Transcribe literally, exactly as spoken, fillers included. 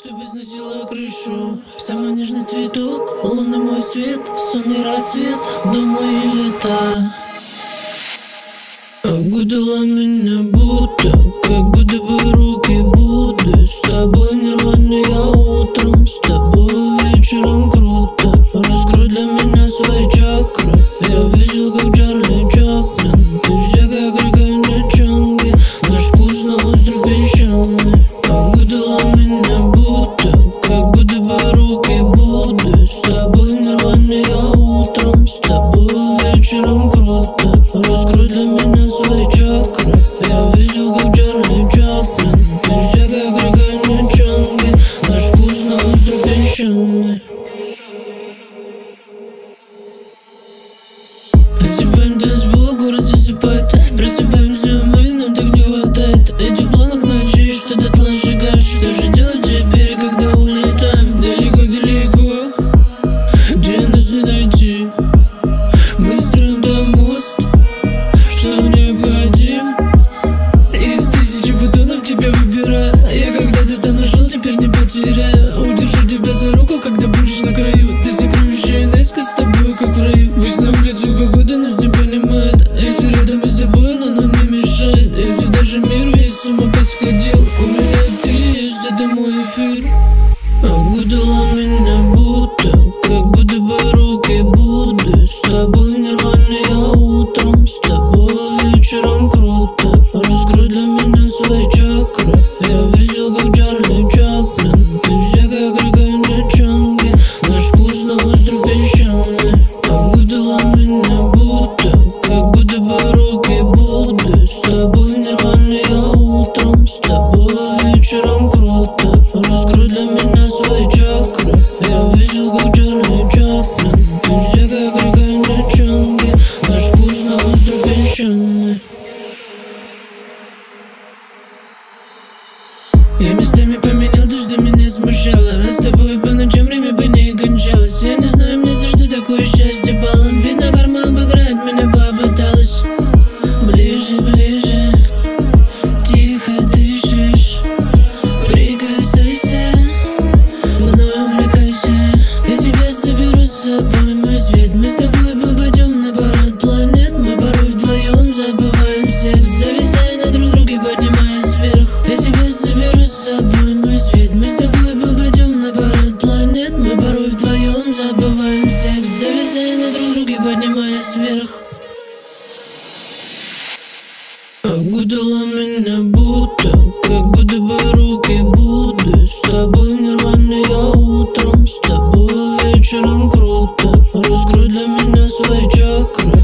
Чтобы сносила крышу. Самый нежный цветок, лунный мой свет, сонный рассвет, дом мои лета. Окутала меня будто, как будто бы руки Будды. С тобой нирвана я утром, с тобой вечером круто. Раскрой для меня свои чакры. Я весел, как Чарли Чаплин. Ты вся как река Нячанги. Наш курс на остров песчаный. Окутала меня будто, как будто бы руки Будды. С тобой нирвана я утром, с тобой вечером круто. Раскрой для меня свои чакры. Я весел, как Чарли Чаплин. Ты вся как река Нячанги. Наш курс на остров песчаный. Осыпаем танцпол, город засыпает. Просыпаемся мы, нам так не хватает этих планах ночей, что дотла сжигаешь. Что же делать теперь, когда улетаем далеко-далеко, где нас не найти? Мы строим там мост, что нам необходим. Из тысячи бутонов тебя выбираю. Я когда-то там нашел, теперь не потеряю. Удержу тебя за руку, когда будешь на краю. Ты сокровища Неска, с тобой как в раю. Пусть на улицу погода нас не понимает. Если рядом с тобой, она нам не мешает. Если даже мир весь с ума посходил, у меня ты есть, это мой эфир. Окутала меня будто, как будто бы руки Будды. С тобой нирвана я утром, с тобой вечером круто. Раскрой для меня свои чакры. Я весел, как Чарли Чаплин. Ты вся как река Нячанги. Наш курс на остров песчаный. Окутала меня будто, как будто бы руки Будды. С тобой нирвана я утром, с тобой вечером круто. Раскрой для меня свои чакры. Я весел, как Чарли Чаплин. Ты вся как река Нячанги. Наш курс на остров песчаный. Я местами поменял то, что меня смущало. А с тобой по ночам время бы не кончалось. Я не знаю, мне за что такое счастье пало. Видно, карма обыграть меня попыталась. Ближе, ближе, тихо дышишь. Прикасайся, мной увлекайся. Я тебя заберу с собой, мой свет. Мы с тобой попадем на парад планет. Мы порой вдвоем забываем секс, зависая на друг друге, поднимаясь вверх. Я тебя заберу с собой, мой свет. Мы с тобой попадем на парад планет. Мы порой вдвоем забываем секс, зависая на друг друге, поднимаясь вверх. Окутала меня будто, как будто бы руки Будды. С тобой нирвана я утром, с тобой вечером круто. Раскрой для меня свои чакры.